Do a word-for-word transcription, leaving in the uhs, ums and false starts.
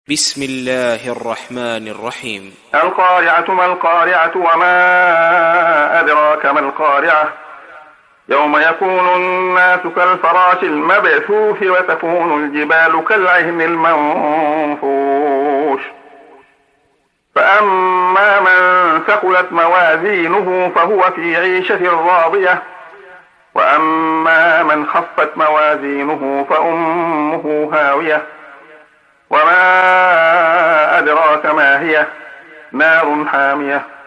بسم الله الرحمن الرحيم. القارعة ما القارعة وما أدراك ما القارعة يوم يكون الناس كالفراش المبثوث وتكون الجبال كالعهن المنفوش فأما من ثقلت موازينه فهو في عيشة راضية وأما من خفت موازينه فأمه هاوية وما أدراك ما هي نار حامية